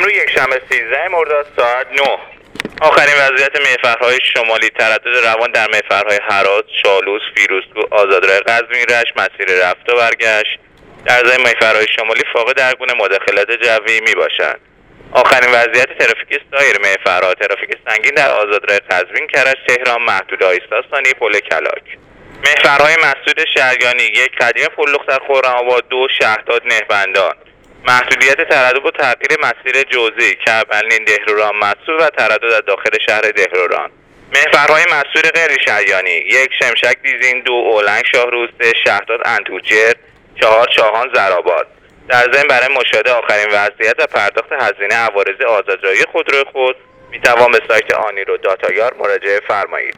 امروز یکشنبه 13 مرداد ساعت 9. آخرین وضعیت محورهای شمالی: تردد روان در محورهای هرات، چالوس، فیروزکوه، آزادراه قزوین، رشت مسیر رفت و برگشت. در ضمن محورهای شمالی فاقد هر گونه مداخلت جوی می باشد. آخرین وضعیت ترافیکی سایر محورها: ترافیک سنگین در آزادراه قزوین، کرج، تهران، محدوده آیستا ثانی، پل کلاک. محورهای مسدود شهریانی: 1 قدیم پل دختر خرم‌آباد، 2 شهرداد نهبندان. محدودیت تردد و تغییر مسیر جزئی: کربلین، دهلوران، مسدود و تردد در داخل شهر دهلوران. محورهای مسدود غیر شهریانی: 1 شمشک دیزین، 2 اولنگ شاهروز، 3 شهرداد انتوجر، 4 چاهان زرآباد. در ضمن برای مشاهده آخرین وضعیت و پرداخت هزینه عوارض آزادراهی خودروی خود میتوان به سایت آنیرو داتایار مراجعه فرمایید.